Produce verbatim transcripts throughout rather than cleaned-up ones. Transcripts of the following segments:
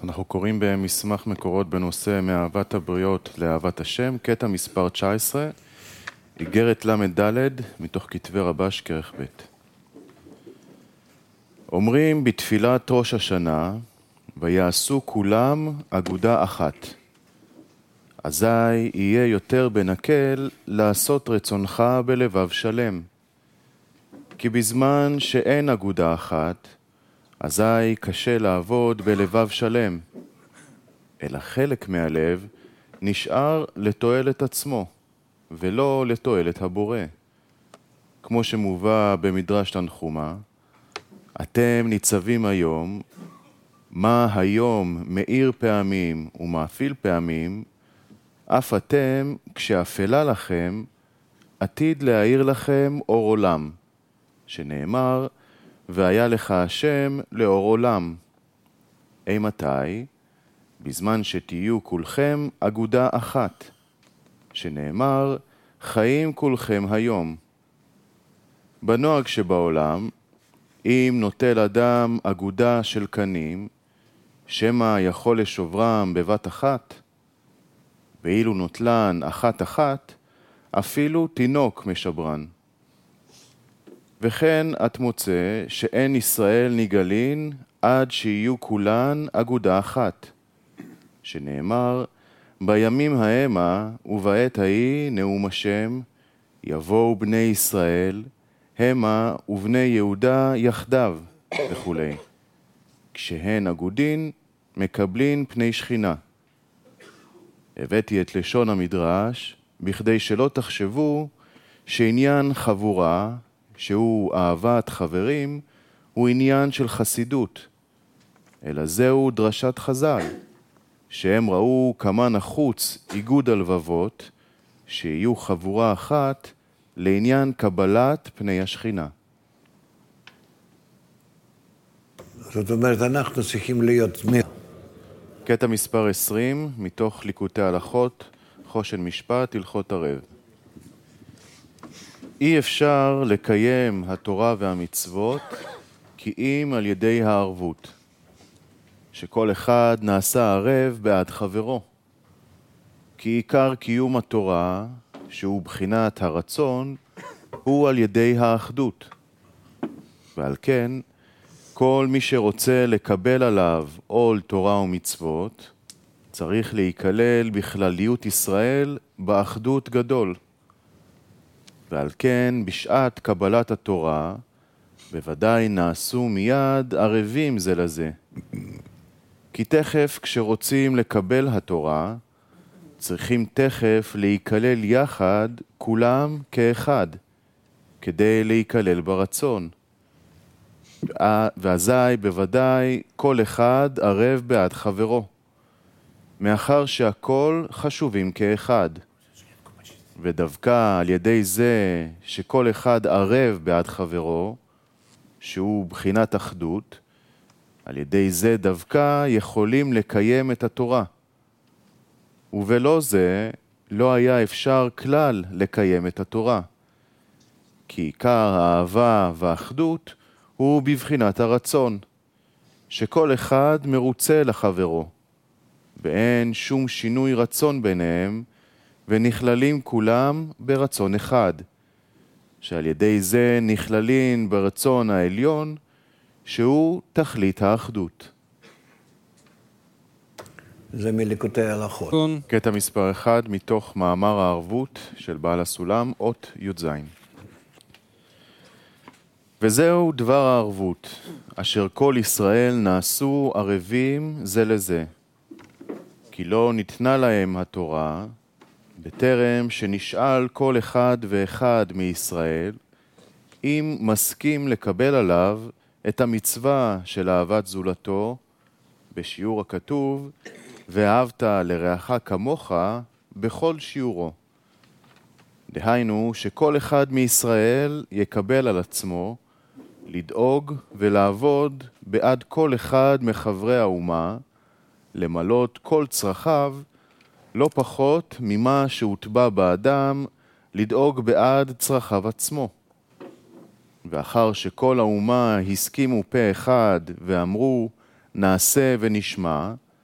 אנחנו קוראים במסמך מקורות בנושא מאהבת הבריות לאהבת השם, קטע מספר תשע עשרה, איגרת למד ד' מתוך כתבי רבש כרך ב'. אומרים בתפילת ראש השנה, ויעשו כולם אגודה אחת. אזי יהיה יותר בנקל לעשות רצונך בלבב שלם. כי בזמן שאין אגודה אחת, אזי קשה לעבוד בלבב שלם. אלא חלק מהלב נשאר לתועלת עצמו, ולא לתועלת הבורא. כמו שמובא במדרש תנחומה, אתם ניצבים היום, מה היום מאיר פעמים ומאפיל פעמים, אף אתם, כשאפלה לכם, עתיד להאיר לכם אור עולם, שנאמר, והיה לך השם לאור עולם. אימתי? בזמן שתהיו כולכם אגודה אחת, שנאמר, חיים כולכם היום. בנוהג שבעולם, אם נוטל אדם אגודה של קנים, שמה יכול לשוברם בבת אחת, ואילו נוטלן אחת אחת, אפילו תינוק משברן. וכן את מוצא שאין ישראל נגלין עד שיהיו כולן אגודה אחת, שנאמר, בימים המה ובעת ההיא נאום השם, יבואו בני ישראל, המה ובני יהודה יחדיו, וכו'. כשהן אגודין, מקבלין פני שכינה. הבאתי את לשון המדרש, בכדי שלא תחשבו שעניין חבורה, שהוא אהבת חברים, הוא עניין של חסידות, אלא זהו דרשת חז"ל, שהם ראו כמה נחוץ איגוד הלבבות, שיהיו חבורה אחת לעניין קבלת פני השכינה. זאת אומרת, אנחנו צריכים להיות... קטע מספר עשרים, מתוך ליקוטי הלכות, חושן משפט, הלכות ערב. אי אפשר לקיים התורה והמצוות כי אם על ידי הערבות, שכל אחד נעשה ערב בעד חברו. כי עיקר קיום התורה, שהוא בחינת הרצון, הוא על ידי האחדות. ועל כן, כל מי שרוצה לקבל עליו עול תורה ומצוות, צריך להיכלל בכלליות ישראל באחדות גדול. ועל כן, בשעת קבלת התורה, בוודאי נעשו מיד ערבים זה לזה. כי תכף כשרוצים לקבל התורה, צריכים תכף להיכלל יחד כולם כאחד, כדי להיכלל ברצון. ואזי בוודאי כל אחד ערב בעד חברו, מאחר שהכל חשובים כאחד. ודווקא על ידי זה שכל אחד ערב בעד חברו, שהוא בחינת אחדות, על ידי זה דווקא יכולים לקיים את התורה. ובלא זה לא היה אפשר כלל לקיים את התורה. כי עיקר האהבה והאחדות הוא בבחינת הרצון, שכל אחד מרוצה לחברו, ואין שום שינוי רצון ביניהם, ונכללים כולם ברצון אחד, שעל ידי זה נכללים ברצון העליון, שהוא תכלית האחדות. זה מליקוטי הלכות. קטע מספר אחד מתוך מאמר הערבות של בעל הסולם, אות י"ז. וזהו דבר הערבות, אשר כל ישראל נעשו ערבים זה לזה. כי לא ניתנה להם התורה, בטרם שנשאל כל אחד ואחד מישראל, אם מסכים לקבל עליו את המצווה של אהבת זולתו, בשיעור הכתוב, ואהבת לרעך כמוך בכל שיעורו. דהיינו שכל אחד מישראל יקבל על עצמו לדאוג ולעבוד בעד כל אחד מחברי האומה, למלות כל צרכיו, לא פחות ממה שהוטבע באדם לדאוג בעד צרכיו עצמו. ואחר שכל האומה הסכימו פה אחד ואמרו נעשה ונשמע,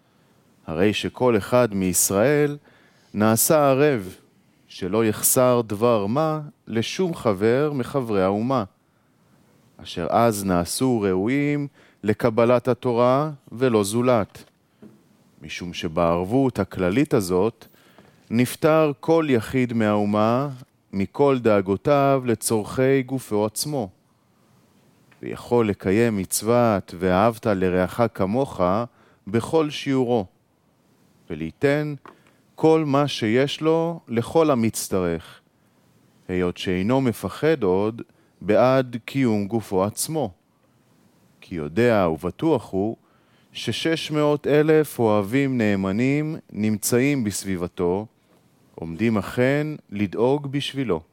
הרי שכל אחד מישראל נעשה ערב, שלא יחסר דבר מה לשום חבר מחברי האומה, אשר אז נעשו ראויים לקבלת התורה ולא זולת. משום שבערבות הכללית הזאת נפטר כל יחיד מהאומה מכל דאגותיו לצורכי גופו עצמו, ויכול לקיים מצוות ואהבת לרעך כמוך בכל שיעורו, וליתן כל מה שיש לו לכל המצטרך, היות שאינו מפחד עוד בעד קיום גופו עצמו, כי יודע ובטוח הוא ששש מאות אלף אוהבים נאמנים נמצאים בסביבתו, עומדים אכן לדאוג בשבילו.